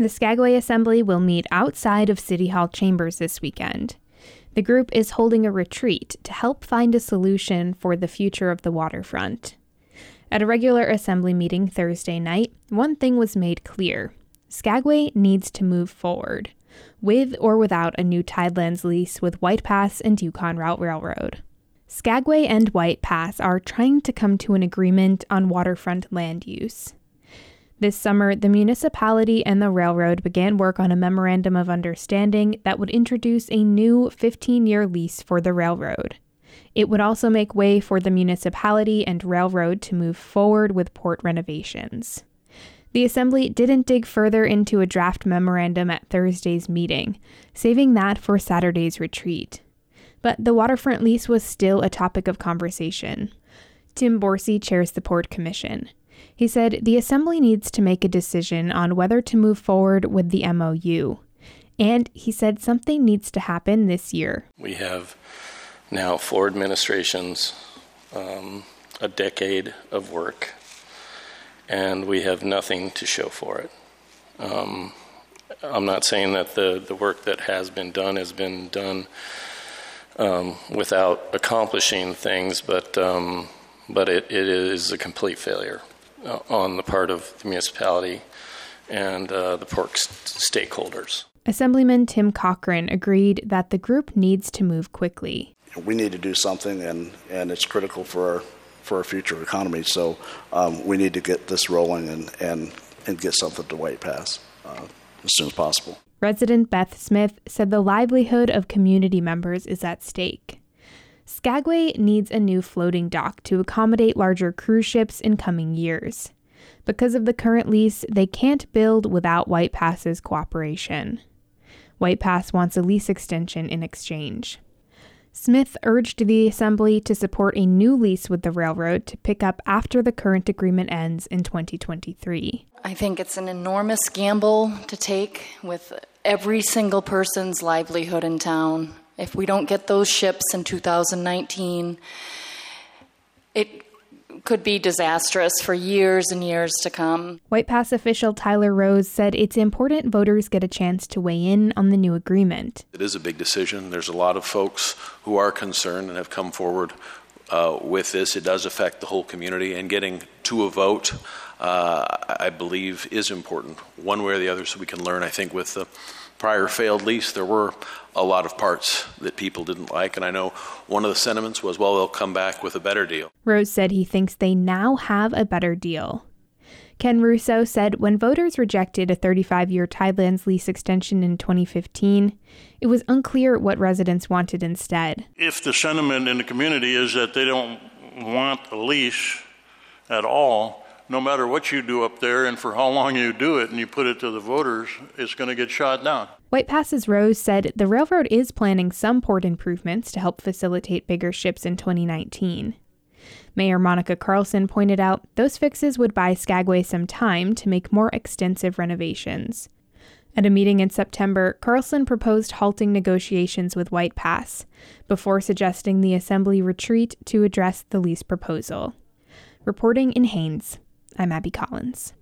The Skagway Assembly will meet outside of City Hall chambers this weekend. The group is holding a retreat to help find a solution for the future of the waterfront. At a regular assembly meeting Thursday night, one thing was made clear. Skagway needs to move forward, with or without a new Tidelands lease with White Pass and Yukon Route Railroad. Skagway and White Pass are trying to come to an agreement on waterfront land use. This summer, the municipality and the railroad began work on a memorandum of understanding that would introduce a new 15-year lease for the railroad. It would also make way for the municipality and railroad to move forward with port renovations. The assembly didn't dig further into a draft memorandum at Thursday's meeting, saving that for Saturday's retreat. But the waterfront lease was still a topic of conversation. Tim Borsey chairs the Port Commission. He said the assembly needs to make a decision on whether to move forward with the MOU. And he said something needs to happen this year. We have now 4 administrations, a decade of work, and we have nothing to show for it. I'm not saying that the work that has been done without accomplishing things, but it is a complete failure on the part of the municipality and the port stakeholders. Assemblyman Tim Cochran agreed that the group needs to move quickly. We need to do something, and it's critical for our future economy. So we need to get this rolling and get something to White Pass as soon as possible. Resident Beth Smith said the livelihood of community members is at stake. Skagway needs a new floating dock to accommodate larger cruise ships in coming years. Because of the current lease, they can't build without White Pass's cooperation. White Pass wants a lease extension in exchange. Smith urged the assembly to support a new lease with the railroad to pick up after the current agreement ends in 2023. I think it's an enormous gamble to take with every single person's livelihood in town. If we don't get those ships in 2019, it could be disastrous for years and years to come. White Pass official Tyler Rose said it's important voters get a chance to weigh in on the new agreement. It is a big decision. There's a lot of folks who are concerned and have come forward with this. It does affect the whole community, and getting to a vote, I believe, is important one way or the other, so we can learn. I think with the prior failed lease, there were a lot of parts that people didn't like, and I know one of the sentiments was, well, they'll come back with a better deal. Rose said he thinks they now have a better deal. Ken Russo said when voters rejected a 35-year Tidelands lease extension in 2015, it was unclear what residents wanted instead. If the sentiment in the community is that they don't want a lease at all, no matter what you do up there and for how long you do it and you put it to the voters, it's going to get shot down. White Pass's Rose said the railroad is planning some port improvements to help facilitate bigger ships in 2019. Mayor Monica Carlson pointed out those fixes would buy Skagway some time to make more extensive renovations. At a meeting in September, Carlson proposed halting negotiations with White Pass before suggesting the assembly retreat to address the lease proposal. Reporting in Haines, I'm Abby Collins.